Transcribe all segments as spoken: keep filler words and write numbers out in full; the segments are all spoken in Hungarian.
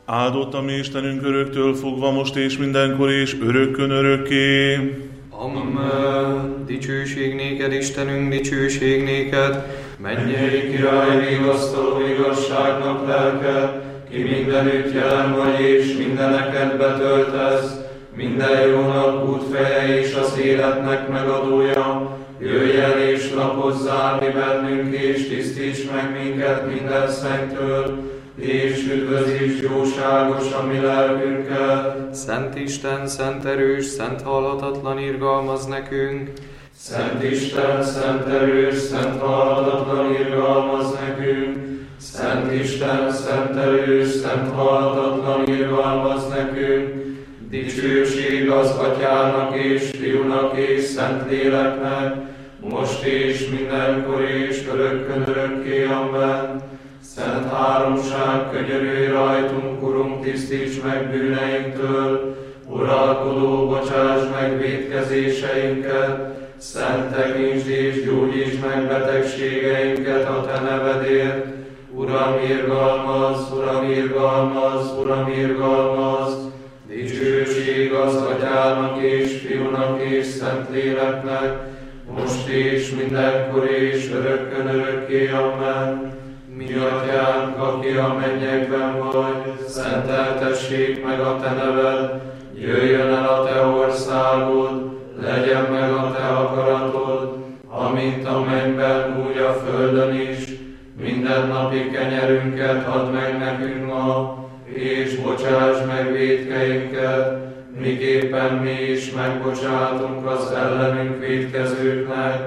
Áldott a mi Istenünk öröktől fogva, most és mindenkor és örökkön örökké. Amen. Dicsőség néked, Istenünk, dicsőség néked, mennyei király, vigasztaló igazságnak lelke, ki mindenütt jelen vagy és mindeneket betöltesz, minden jónak útfeje és az életnek megadója, jöjj el és lakozzál mi bennünk, és tisztíts meg minket minden szentől, és üdvözíts jóságos a mi lelkünket. Szent Isten, szent erős, szent halhatatlan irgalmaz nekünk. Szent Isten, szent erős, szent halhatatlan irgalmaz nekünk. Szent Isten, szent erős, szent halhatatlan irgalmaz nekünk. Dicsőség az Atyának és Fiúnak és Szentléleknek, most és mindenkor és örökkön örökké. Amen. Szent háromság, könyörülj rajtunk, Urunk, tisztíts meg bűneinktől, uralkodó, bocsáss meg vétkezéseinket, szent tekintsd és gyógyítsd meg betegségeinket a Te nevedért. Uram, irgalmaz, Uram, irgalmaz, Uram, irgalmaz. Dicsőség az Atyának és Fiúnak és Szentléleknek, most és mindenkor és örökkön örökké. Amen. Mi Atyánk, aki a mennyekben vagy, szenteltessék meg a Te neved, jöjjön el a Te országod, legyen meg a Te akaratod, amint a mennyben, úgy a földön is. Mindennapi kenyerünket add meg nekünk ma, és bocsáss meg vétkeinket, miképpen mi is megbocsátunk az ellenünk vétkezőknek,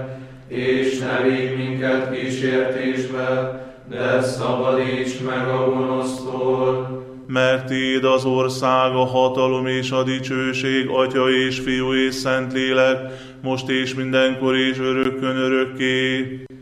és ne vigy minket kísértésbe, de szabadíts meg a gonosztól. Mert Tiéd az ország, a hatalom és a dicsőség, Atya és Fiú és Szentlélek, most és mindenkor és örökkön örökké.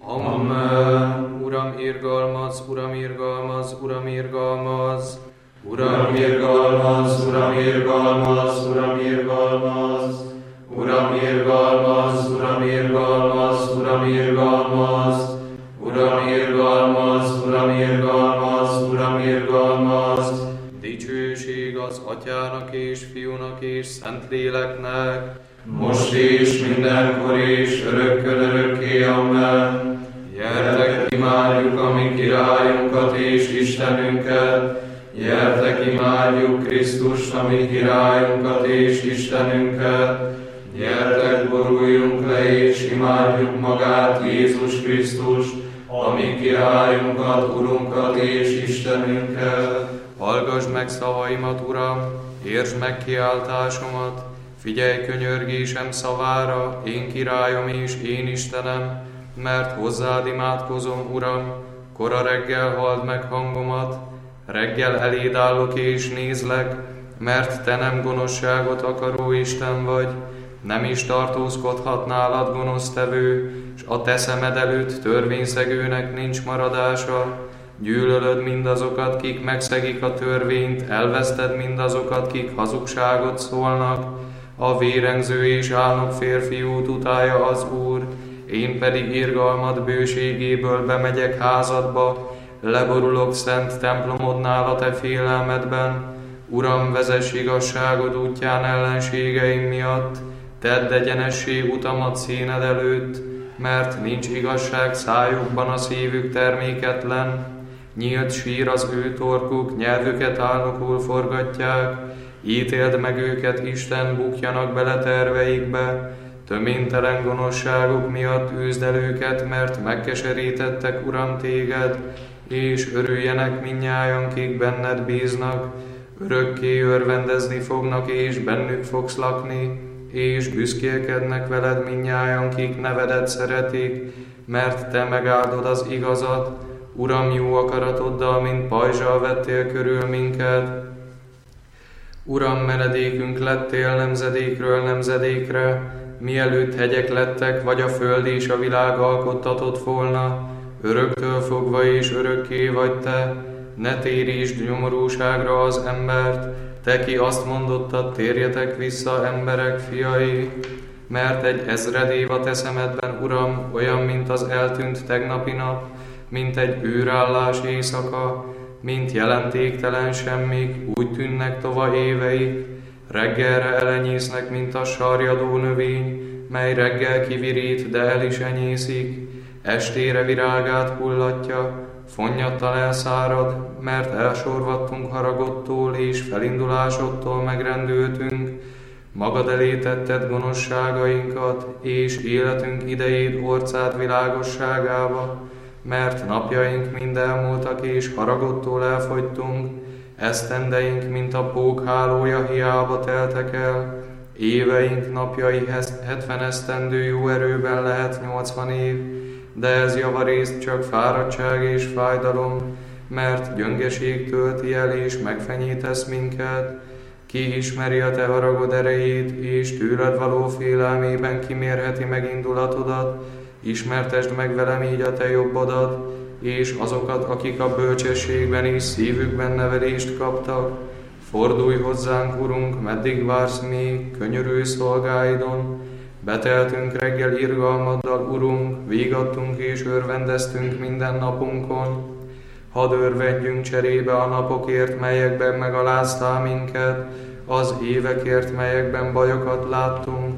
Amen. Uram, irgalmaz, Uram, irgalmaz, Uram, irgalmaz. Uram, irgalmaz, Uram, irgalmaz, Uram, irgalmaz. Uram, irgalmaz, Uram, irgalmaz, Uram, irgalmaz. Uram, irgalmaz, Uram, irgalmaz, Uram, irgalmaz. Dicsőség az Atyának és Fiúnak és Szentléleknek, most és mindenkor és örökkön örökké. Amen. Gyertek, imádjuk a mi királyunkat és Istenünket, gyertek, imádjuk Krisztust, a mi királyunkat és Istenünket, gyertek, boruljunk le és imádjuk magát, Jézus Krisztust, a mi királyunkat, Urunkat és Istenünket. Hallgass meg szavaimat, Uram, értsd meg kiáltásomat, figyelj könyörgésem szavára, én királyom és én Istenem, mert hozzád imádkozom, Uram, kora reggel halld meg hangomat, reggel eléd állok és nézlek, mert Te nem gonoszságot akaró Isten vagy, nem is tartózkodhat nálad gonosztevő, s a Te szemed előtt törvényszegőnek nincs maradása. Gyűlölöd mindazokat, kik megszegik a törvényt, elveszted mindazokat, kik hazugságot szólnak. A vérengző és álnok férfiút utálja az Úr, én pedig irgalmad bőségéből bemegyek házadba, leborulok szent templomodnál a Te félelmedben. Uram, vezess igazságod útján ellenségeim miatt, tedd egyenessé utamat színed előtt, mert nincs igazság szájukban, a szívük terméketlen. Nyílt sír az ő torkuk, nyelvüket álnokul forgatják, ítéld meg őket, Isten, bukjanak bele terveikbe, töménytelen gonoszságuk miatt üzd el őket, mert megkeserítettek, Uram, téged, és örüljenek mindnyájan, kik benned bíznak, örökké örvendezni fognak, és bennük fogsz lakni, és büszkélkednek veled mindnyájan, kik nevedet szeretik, mert Te megáldod az igazat, Uram, jó akaratoddal, mint pajzsal vettél körül minket. Uram, menedékünk lettél nemzedékről nemzedékre, mielőtt hegyek lettek, vagy a föld és a világ alkottatott volna, öröktől fogva és örökké vagy Te, ne térítsd nyomorúságra az embert, Te, ki azt mondottad, térjetek vissza, emberek fiai, mert egy ezred év a Te szemedben, Uram, olyan, mint az eltűnt tegnapi nap, mint egy űrállás éjszaka, mint jelentéktelen semmik, úgy tűnnek tova éveik, reggelre elenyésznek, mint a sarjadó növény, mely reggel kivirít, de el is enyészik, estére virágát hullatja, fonnyattal elszárad, mert elsorvadtunk haragodtól és felindulásodtól megrendültünk, magad elé tetted gonoszságainkat, és életünk idejét orcád világosságába, mert napjaink mind elmúltak, és haragodtól elfogytunk, esztendeink, mint a pók hálója, hiába teltek el, éveink napjai hetven esztendő jó erőben lehet nyolcvan év, de ez javarészt csak fáradtság és fájdalom, mert gyöngeség tölti el és megfenyítesz minket. Ki ismeri a te haragod erejét, és tőled való félelmében kimérheti megindulatodat, ismertesd meg velem így a te jobbodat, és azokat, akik a bölcsességben és szívükben nevelést kaptak. Fordulj hozzánk, Urunk, meddig vársz még, könyörülj szolgáidon. Beteltünk reggel irgalmaddal, Urunk, végadtunk és örvendeztünk minden napunkon. Hadd örvendjünk cserébe a napokért, melyekben megaláztál minket, az évekért, melyekben bajokat láttunk.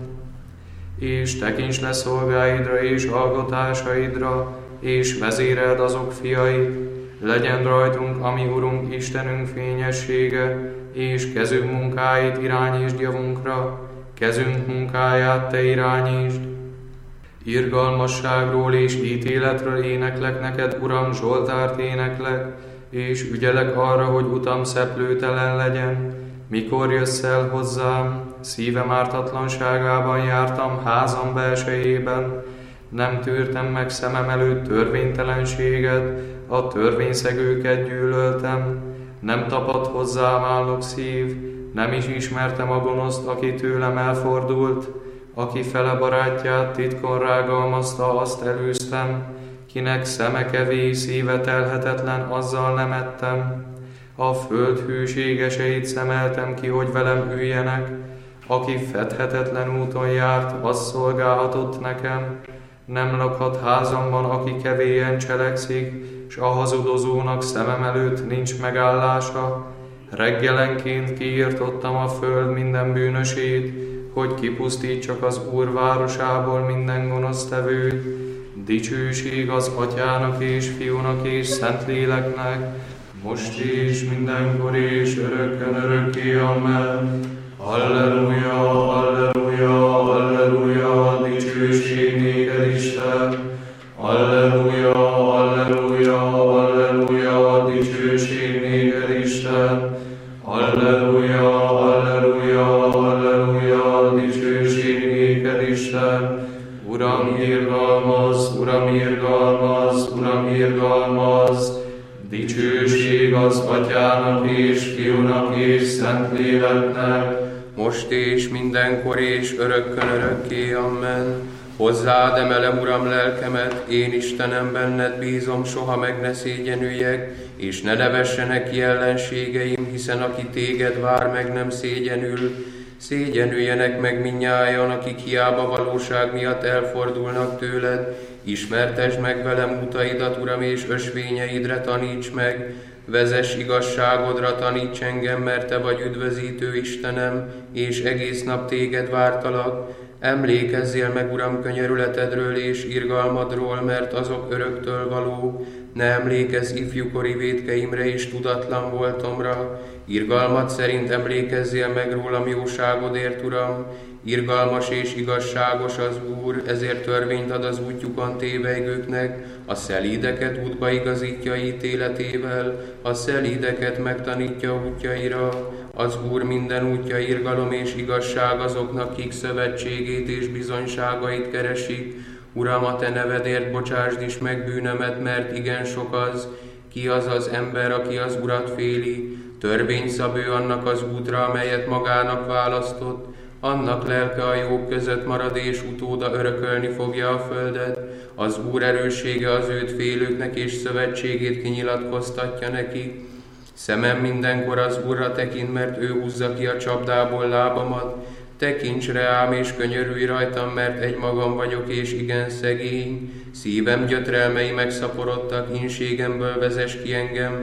És tekints le szolgáidra és hallgatásaidra, és vezéreld azok fiait, legyen rajtunk, ami Urunk Istenünk fényessége, és kezünk munkáit irányítsd javunkra, kezünk munkáját te irányítsd. Irgalmasságról és ítéletről éneklek neked, Uram, Zsoltárt éneklek, és ügyelek arra, hogy utam szeplőtelen legyen. Mikor jössz el hozzám, szívem ártatlanságában jártam házam belsejében, nem tűrtem meg szemem előtt törvénytelenséget, a törvényszegőket gyűlöltem, nem tapadt hozzám állok szív, nem is ismertem a gonoszt, aki tőlem elfordult, aki fele barátját titkon rágalmazta, azt elűztem, kinek szeme kevés, szíve telhetetlen, azzal nem ettem. A föld hűségeseit szemeltem ki, hogy velem üljenek, aki fedhetetlen úton járt, az szolgálhatott nekem. Nem lakhat házamban, aki kevélyen cselekszik, s a hazudozónak szemem előtt nincs megállása. Reggelenként kiirtottam a föld minden bűnösét, hogy kipusztítsak az Úr városából minden gonosztevőt. Dicsőség az Atyának és Fiúnak és Szentléleknek, most és mindenkor és örökkön örökké, amen. Halleluja, halleluja, halleluja, dicsőség néked Isten. Halleluja, halleluja, halleluja, dicsőség néked Isten. Halleluja, halleluja, halleluja, dicsőség néked Isten. Uram, irgalmaz, Uram, irgalmaz, Uram, irgalmaz. Dicsőség az Atyának és Fiúnak és Szentléleknek, most és mindenkor és örökkön örökké, amen. Hozzád emelem, Uram, lelkemet, én Istenem, benned bízom, soha meg ne szégyenüljek, és ne nevessenek ki ellenségeim, hiszen aki téged vár, meg nem szégyenül. Szégyenüljenek meg mindnyájan, akik hiába valóság miatt elfordulnak tőled. Ismertesd meg velem utaidat, Uram, és ösvényeidre taníts meg. Vezess igazságodra, taníts engem, mert te vagy üdvözítő Istenem, és egész nap téged vártalak. Emlékezzél meg, Uram, könyörületedről és irgalmadról, mert azok öröktől való. Ne emlékezz ifjúkori vétkeimre és tudatlan voltomra. Irgalmad szerint emlékezzél meg rólam jóságodért, Uram. Irgalmas és igazságos az Úr, ezért törvényt ad az útjukon tévejgőknek, a szelídeket útba igazítja ítéletével, a szelídeket megtanítja útjaira. Az Úr minden útja irgalom és igazság azoknak, kik szövetségét és bizonyságait keresik. Uram, a te nevedért bocsásd is meg bűnömet, mert igen sok az. Ki az az ember, aki az Urat féli? Törvényt szab ő annak az útra, amelyet magának választott. Annak lelke a jók között marad, és utóda örökölni fogja a földet. Az Úr erőssége az őt félőknek, és szövetségét kinyilatkoztatja neki. Szemem mindenkor az Úrra tekint, mert ő húzza ki a csapdából lábamat. Tekints rám, és könyörülj rajtam, mert egymagam vagyok, és igen szegény. Szívem gyötrelmei megszaporodtak, ínségemből vezess ki engem.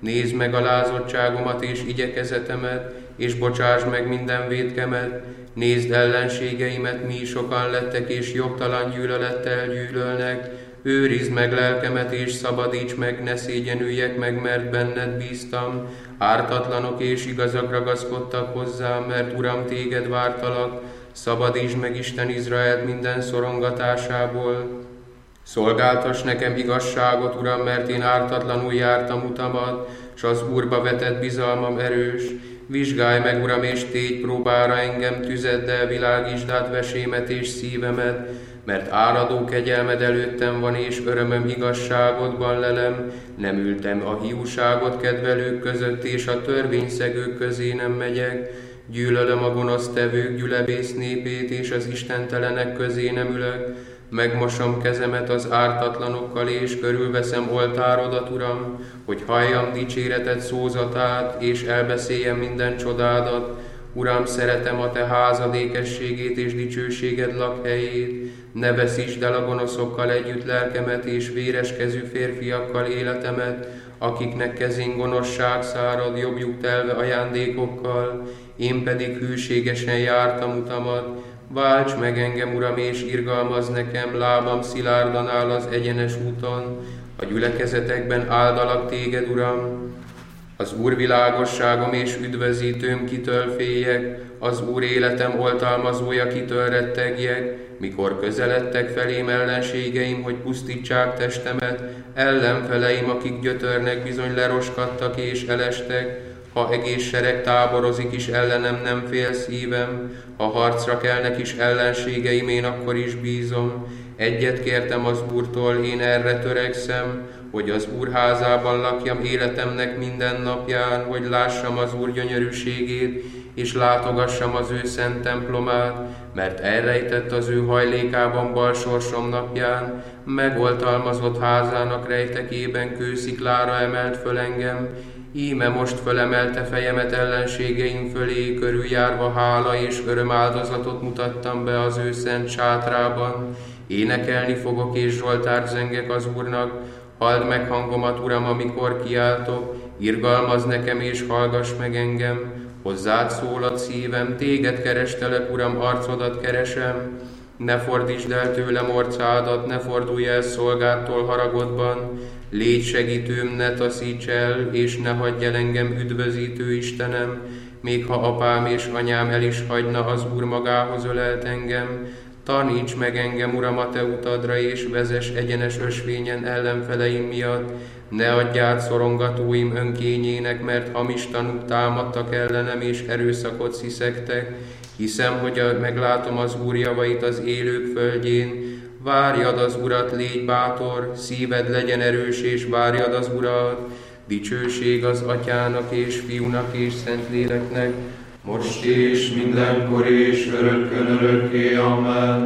nézd meg alázottságomat és igyekezetemet, és bocsáss meg minden vétkemet, nézd ellenségeimet, mi sokan lettek, és jogtalan gyűlölettel gyűlölnek, őrizd meg lelkemet, és szabadíts meg, ne szégyenüljek meg, mert benned bíztam. Ártatlanok és igazak ragaszkodtak hozzám, mert Uram, téged vártalak. Szabadítsd meg Isten Izraelt minden szorongatásából. Szolgáltass nekem igazságot, Uram, mert én ártatlanul jártam utamat, s az Úrba vetett bizalmam erős. Vizsgálj meg, Uram, és tégy próbára engem tüzeddel, világítsd át vesémet és szívemet, mert áradó kegyelmed előttem van, és örömöm igazságodban lelem. Nem ültem a hiúságot kedvelők között, és a törvényszegők közé nem megyek. Gyűlölöm a gonosztevők gyülebész népét, és az istentelenek közé nem ülök. Megmosom kezemet az ártatlanokkal, és körülveszem oltárodat, Uram, hogy halljam dicséreted szózatát, és elbeszéljem minden csodádat. Uram, szeretem a te házad ékességét és dicsőséged lakhelyét. Ne veszítsd el a gonoszokkal együtt lelkemet, és véreskezű férfiakkal életemet, akiknek kezén gonoszság szárad, jobbjuk telve ajándékokkal. Én pedig hűségesen jártam utamat. Válts meg engem, Uram, és irgalmazz nekem, lábam szilárdan áll az egyenes úton. A gyülekezetekben áldalak téged, Uram. Az Úr világosságom és üdvözítőm, kitől féljek, az Úr életem oltalmazója, kitől rettegjek. Mikor közeledtek felém ellenségeim, hogy pusztítsák testemet, ellenfeleim, akik gyötörnek, bizony leroskadtak és elestek. Ha egész sereg táborozik is ellenem, nem fél szívem, ha harcra kelnek is ellenségeim, én akkor is bízom. Egyet kértem az Úrtól, én erre törekszem, hogy az Úr házában lakjam életemnek minden napján, hogy lássam az Úr gyönyörűségét, és látogassam az ő szent templomát, mert elrejtett az ő hajlékában bal sorsom napján, megoltalmazott házának rejtekében kősziklára emelt föl engem. Íme most fölemelte fejemet ellenségeim fölé, körüljárva hála és örömáldozatot mutattam be az ő szent sátrában. Énekelni fogok és zsoltárt zengek az Úrnak, halld meg hangomat, Uram, amikor kiáltok, irgalmazz nekem és hallgass meg engem. Hozzád szólad szívem, téged kerestelek, Uram, arcodat keresem. Ne fordítsd el tőlem orcádat, ne fordulj el szolgádtól haragodban. Légy segítőm, ne taszíts el, és ne hagyj el engem, üdvözítő Istenem. Még ha apám és anyám el is hagyna, az Úr magához ölelt engem. Taníts meg engem, Uram, a te utadra, és vezess egyenes ösvényen ellenfeleim miatt. Ne adj át szorongatóim önkényének, mert hamis tanúk támadtak ellenem, és erőszakot sziszegtek. Hiszem, hogy meglátom az Úr javait az élők földjén. Várjad az Urat, légy bátor, szíved legyen erős, és várjad az Urat. Dicsőség az Atyának és Fiúnak és Szentléleknek, most és mindenkor és örökkön örökké. Amen.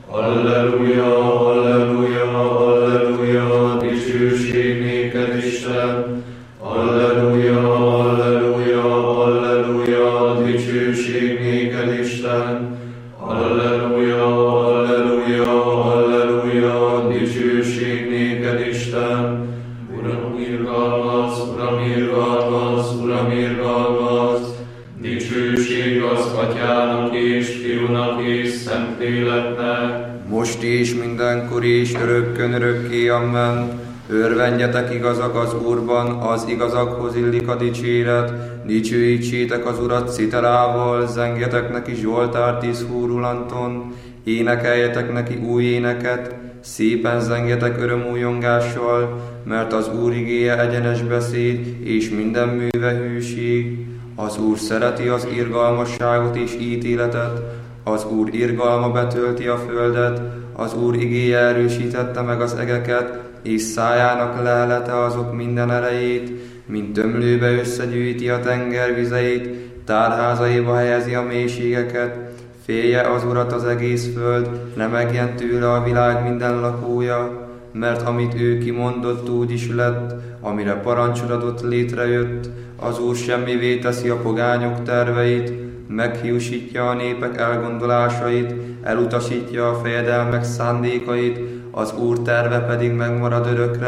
Halleluja, halleluja, halleluja, dicsőség néked, Isten. Halleluja, halleluja, halleluja, dicsőség néked, Isten. Halleluja, halleluja, halleluja, dicsőség néked, Isten. Uram, irgalmaz, Uram, irgalmaz, Uram, irgalmaz. Dicsőség az Atyának és Fiúnak és Szentléleknek, most és mindenkor és örökkön örökké. Amen. Örvendjetek igazak az Úrban, az igazakhoz illik a dicséret. Dicsőítsétek az Urat citerával, zengjetek neki zsoltárt tíz húrulanton. Énekeljetek neki új éneket, szépen zengjetek örömújongással, mert az Úr igéje egyenes beszéd, és minden műve hűség. Az Úr szereti az irgalmasságot és ítéletet, az Úr irgalma betölti a földet, az Úr igéje erősítette meg az egeket, és szájának lelete azok minden erejét, mint tömlőbe összegyűjti a tenger vizeit, tárházaiba helyezi a mélységeket. Félje az Urat az egész föld, ne megjen tőle a világ minden lakója, mert amit ő kimondott, úgy is lett, amire parancsot adott, létrejött. Az Úr semmivé teszi a pogányok terveit, meghiúsítja a népek elgondolásait, elutasítja a fejedelmek szándékait, az Úr terve pedig megmarad örökre,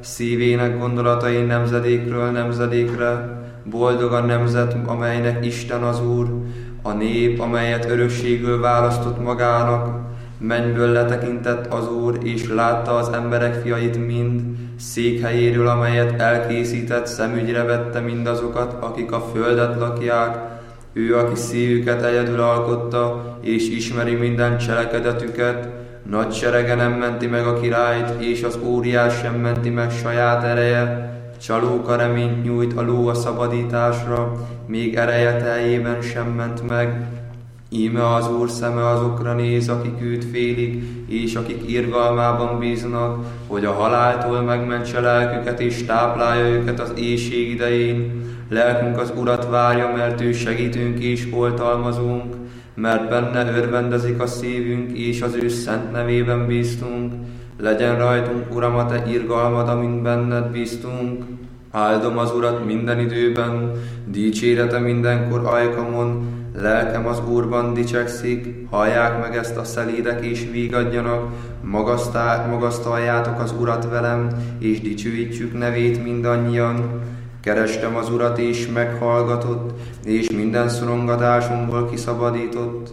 szívének gondolatai nemzedékről nemzedékre. Boldog a nemzet, amelynek Isten az Úr, a nép, amelyet örökségül választott magának. Mennyből letekintett az Úr, és látta az emberek fiait mind, székhelyéről, amelyet elkészített, szemügyre vette mindazokat, akik a földet lakják. Ő, aki szívüket egyedül alkotta, és ismeri minden cselekedetüket. Nagy serege nem menti meg a királyt, és az óriás sem menti meg saját ereje. Csalóka reményt nyújt a ló a szabadításra, még ereje teljében sem ment meg. Íme az Úr szeme azokra néz, akik őt félik, és akik irgalmában bíznak, hogy a haláltól megmentse lelküket, és táplálja őket az éhség idején. Lelkünk az Urat várja, mert ő segítünk és oltalmazunk, mert benne örvendezik a szívünk, és az ő szent nevében bíztunk. Legyen rajtunk, Uram, a te irgalmad, amint benned bíztunk. Áldom az Urat minden időben, dicsérete mindenkor ajkamon. Lelkem az Úrban dicsekszik, hallják meg ezt a szelídek és vígadjanak. Magasztaljátok az Urat velem, és dicsőítsük nevét mindannyian. Kerestem az Urat, és meghallgatott, és minden szorongatásomból kiszabadított.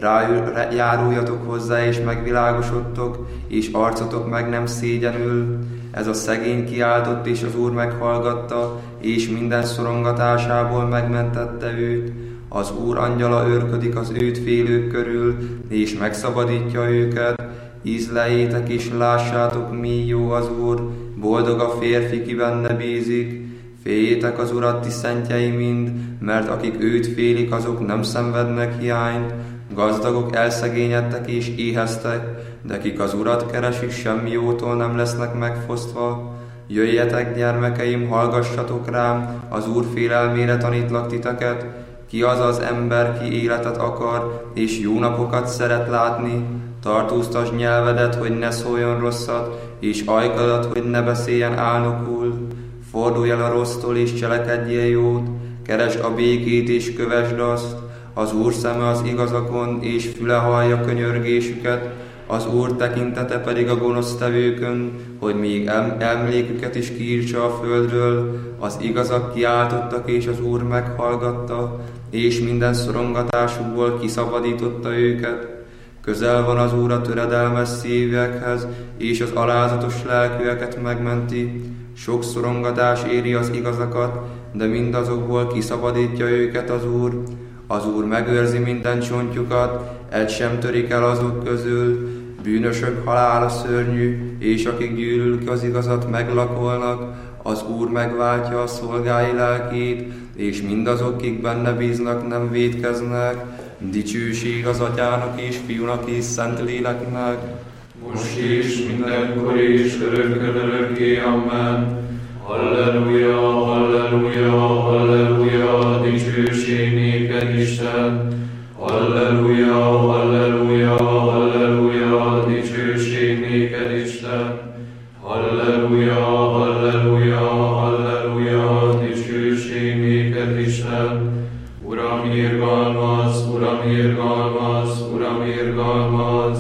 Járuljatok hozzá, és megvilágosodtok, és arcotok meg nem szégyenül. Ez a szegény kiáltott, és az Úr meghallgatta, és minden szorongatásából megmentette őt. Az Úr angyala őrködik az őt félők körül, és megszabadítja őket. Ízlejétek és lássátok, mi jó az Úr, boldog a férfi, ki benne bízik. Féljétek az Urat, ti szentjei mind, mert akik őt félik, azok nem szenvednek hiányt. Gazdagok elszegényedtek és éheztek, de kik az Urat keresik, semmi jótól nem lesznek megfosztva. Jöjjetek, gyermekeim, hallgassatok rám, az Úr félelmére tanítlak titeket. Ki az az ember, ki életet akar, és jó napokat szeret látni? Tartóztasd nyelvedet, hogy ne szóljon rosszat, és ajkadat, hogy ne beszéljen álnokul. Fordulj el a rossztól, és cselekedjél jót, keresd a békét, és kövesd azt. Az Úr szeme az igazakon, és füle hallja könyörgésüket, az Úr tekintete pedig a gonosztevőkön, hogy még emléküket is kiírtsa a földről. Az igazak kiáltottak, és az Úr meghallgatta, és minden szorongatásukból kiszabadította őket. Közel van az Úr a töredelmes szívekhez, és az alázatos lelkűeket megmenti. Sok szorongatás éri az igazakat, de mindazokból kiszabadítja őket az Úr. Az Úr megőrzi minden csontjukat, egy sem törik el azok közül. Bűnösök halála szörnyű, és akik gyűlölik az igazat, meglakolnak. Az Úr megváltja a szolgái lelkét, és mindazok, akik benne bíznak, nem vétkeznek. Dicsőség az Atyának és Fiúnak és Szentléleknek, most is, mindenkor is, örökkön örökké, amen. Halleluja, halleluja, halleluja, dicsőség néked, Isten. Halleluja, halleluja, halleluja, dicsőség néked, Isten. Halleluja, halleluja, halleluja, dicsőség néked, Isten. Uram, irgalmaz, Uram, irgalmaz, Uram, irgalmaz.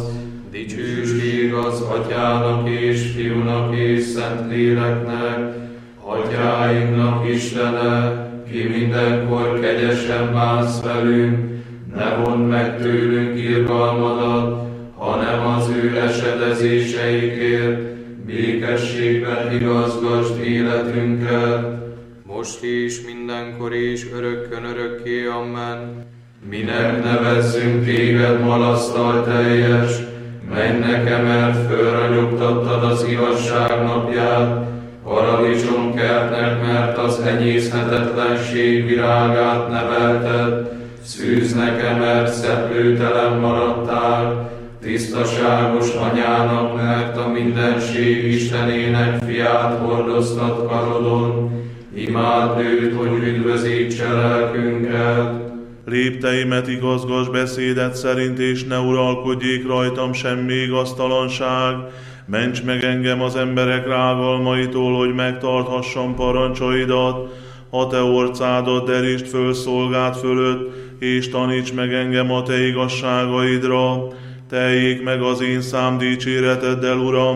Dicsőség az Atyának és Fiúnak és Szentléleknek, Atyáinknak Istene, ki mindenkor kegyesen bánsz velünk, ne vondd meg tőlünk irgalmadat, hanem az ő esedezéseikért békességben igazgasd életünket. Most is, mindenkor is, örökkön örökké, amen. Minek nevezzünk téged malasztal teljes, mennek emelt, fölragyogtattad az igazság napját, paradicsomkertnek, mert az enyészhetetlenség virágát nevelted, szűznek emelt, szeplőtelen maradtál, tisztaságos anyának, mert a mindenség Istenének fiát hordoztat karodon, imád őt, hogy üdvözítse lelkünket. Lépteimet igazgass beszédet szerint, és ne uralkodjék rajtam semmi igaztalanság. Ments meg engem az emberek rágalmaitól, hogy megtarthassam parancsaidat. A te orcádat derítsd föl szolgád fölött, és taníts meg engem a te igazságaidra. Teljék meg az én szám dicséreteddel, Uram,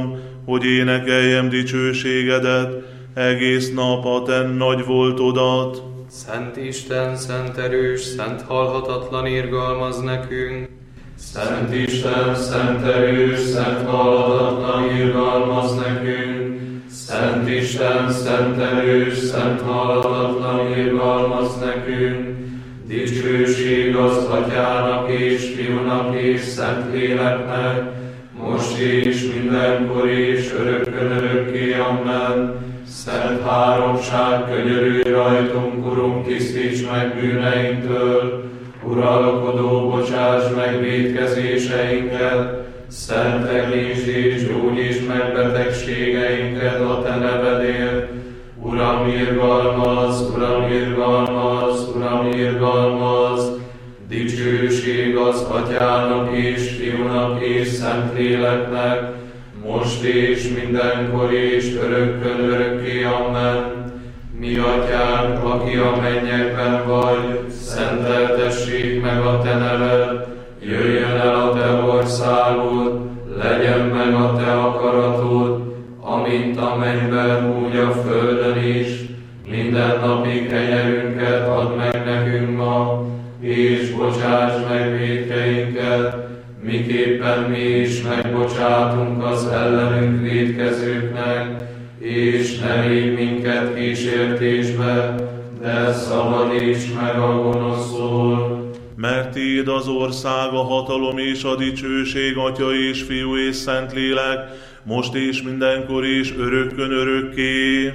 hogy énekeljem dicsőségedet, egész nap a te nagy voltodat. Szent Isten, szent erős, szent halhatatlan irgalmaz nekünk. Szent Isten, szent erős, szent halhatatlan irgalmaz nekünk. Szent Isten, szent erős, szent halhatatlan irgalmaz nekünk. Dicsőség az Atyának és Fiúnak és Szentléleknek, most és mindenkor és örökkön örökké, amen. Szent háromság, könyörülj rajtunk, Urunk, tisztíts meg bűneinktől, uralkodó, bocsáss meg vétkezéseinket, szenteglíts és gyógyíts meg betegségeinket a te nevedért. Uram, irgalmaz, Uram, irgalmaz, Uram, irgalmaz, dicsőség az Atyának és Fiúnak és Szentléleknek, most és mindenkor és örökkön örökké, amen. Mi Atyánk, aki a mennyekben vagy, szenteltessék meg a te neved, jöjjön el a te országod, legyen meg a te akaratod, amint a mennyben, úgy a földön is. Minden napi kenyerünket add meg nekünk ma, és bocsáss meg vétkeinket, miképpen mi is megbocsátunk az ellenünk vétkezőknek, és ne védj minket kísértésbe, de szabadíts meg a gonosztól. Mert tiéd az ország, a hatalom és a dicsőség, Atya és Fiú és Szentlélek, most és mindenkor és örökkön örökké.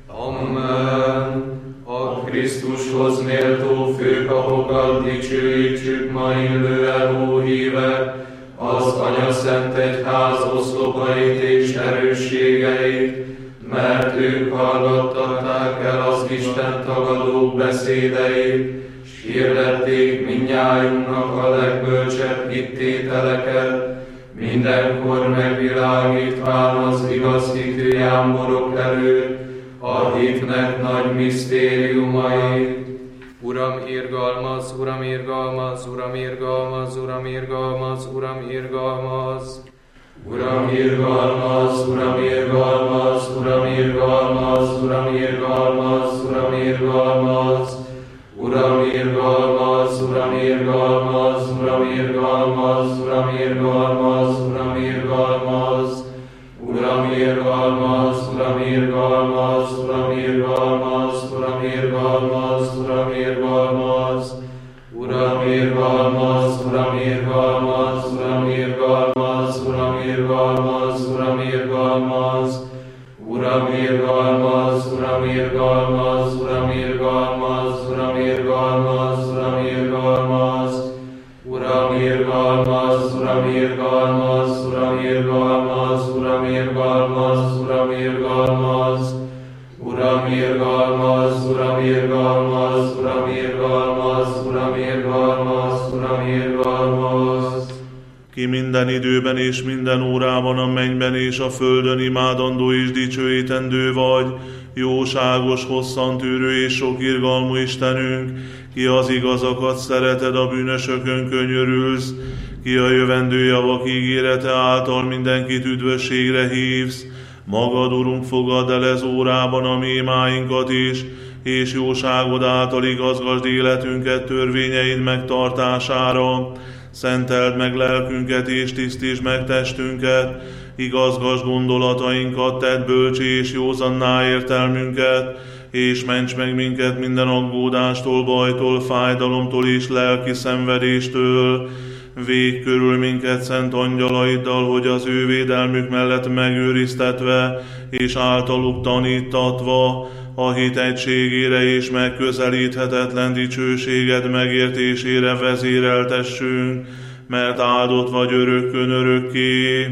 Amen. A Krisztushoz méltó főpapokat dicsőítsük ma illően, ó hívek, az Anya Szent Egyház oszlopait és erősségeit, mert ők hallgattatták el az Isten tagadók beszédeit, s hirdették mindnyájunknak a legbölcsebb hittételeket, mindenkor megvilágítván az igaz hitű jámborok előtt a hitnek nagy misztériumait. Uram, irgalmaz, Uram, irgalmaz, Uram, irgalmaz, Uram, irgalmaz, Uram, irgalmaz. Uram, irgalmaz, Uram, irgalmaz, Uram, irgalmaz, Uram, irgalmaz, Uram, irgalmaz. Uram, irgalmaz, Uram, irgalmaz, Uram, irgalmaz, Uram, irgalmaz, Uram, irgalmaz. Uram, irgalmaz, Uram, irgalmaz, Uram, irgalmaz, Uram, irgalmaz, Uram, irgalmaz. Uram, irgalmaz, Uram, irgalmaz, Uram, irgalmaz, Uram, irgalmaz, Uram, irgalmaz. Uram, irgalmaz, Uram, irgalmaz, Uram, irgalmaz, Uram, irgalmaz, Uram, irgalmaz. Uram, irgalmaz, Uram, irgalmaz, Uram, irgalmaz, Uram, irgalmaz, Uram, irgalmaz. Uram, irgalmaz, Uram, irgalmaz, Uram, irgalmaz, Uram, irgalmaz, Uram, irgalmaz. Ki minden időben és minden órában a mennyben és a földön imádandó és dicsőítendő vagy, jóságos, hosszantűrő és sok irgalmú Istenünk, ki az igazakat szereted, a bűnösökön könyörülsz, ki a jövendő javak ígérete által mindenkit üdvösségre hívsz, magad, Urunk, fogadd el ez órában a mi imáinkat is, és jóságod által igazgasd életünket törvényeid megtartására. Szenteld meg lelkünket és tisztítsd meg testünket, igazgasd gondolatainkat, tedd bölcsé és józanná értelmünket, és ments meg minket minden aggódástól, bajtól, fájdalomtól és lelki szenvedéstől. Védj körül minket szent angyalaiddal, hogy az ő védelmük mellett megőriztetve és általuk tanítatva a hit egységére és megközelíthetetlen dicsőséged megértésére vezéreltessünk, mert áldott vagy örökkön örökké.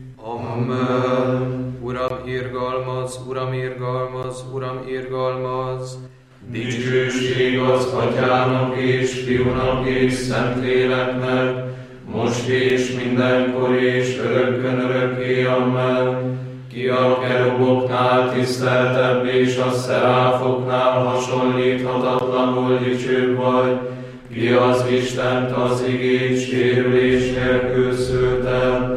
Amen. Uram, irgalmaz, Uram, irgalmaz, Uram, irgalmaz. Dicsőség az Atyának és Fiúnak és Szentléleknek, most és mindenkor és örökkön örökké, amen. Ki a keruboknál tiszteltebb és a szeráfoknál hasonlíthatatlanul dicsőbb vagy, ki az Istent az igét sérülés nélkül szülte,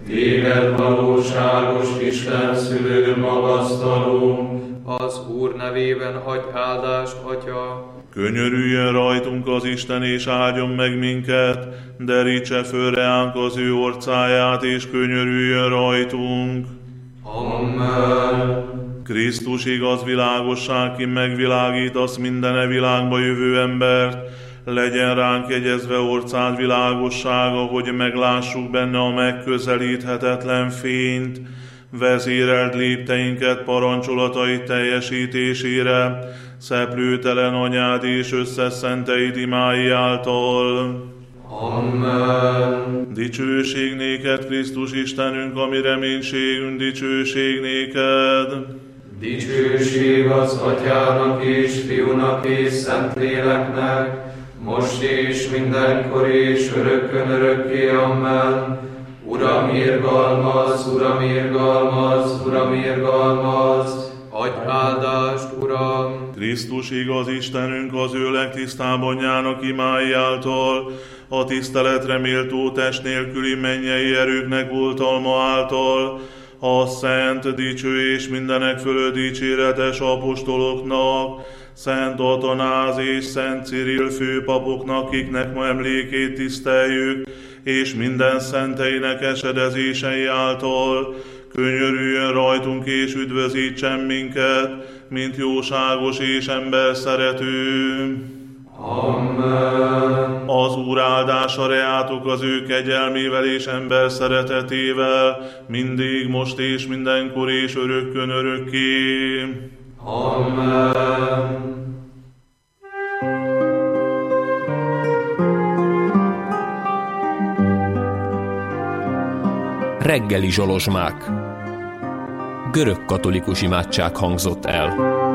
Téged valóságos Isten szülő magasztalunk. Az Úr nevében adj áldást, Atya. Könyörüljön rajtunk az Isten, és áldjon meg minket, derítse föl reánk az ő orcáját, és könyörüljön rajtunk. Amen. Krisztus igaz világosság, ki megvilágítasz mindene világba jövő embert, legyen ránk jegyezve orcád világossága, hogy meglássuk benne a megközelíthetetlen fényt, vezéreld lépteinket parancsolatait teljesítésére, szeplőtelen anyád és összeszenteid imái által. Amen. Dicsőség néked, Krisztus Istenünk, ami reménységünk, dicsőség néked. Dicsőség az Atyának és Fiúnak és Szentléleknek, most és mindenkor és örökkön örökké. Amen. Uram, irgalmaz, Uram, irgalmaz, Uram, irgalmaz. Adj áldást, Uram! Krisztus igaz Istenünk, az ő legtisztább anyjának imái által, a tiszteletre méltó test nélküli mennyei erőknek oltalma által, a szent, dicső és mindenek fölött dicséretes apostoloknak, Szent Atanáz és Szent Cirill főpapoknak, kiknek ma emlékét tiszteljük, és minden szenteinek esedezései által, könyörüljön rajtunk és üdvözítsen minket, mint jóságos és ember szerető. Amen. Az Úr áldása reátok az ő kegyelmével és ember szeretetével, mindig, most és mindenkor és örökkön örökké. Amen. Reggeli zsolozsmák. Görög katolikus imádság hangzott el.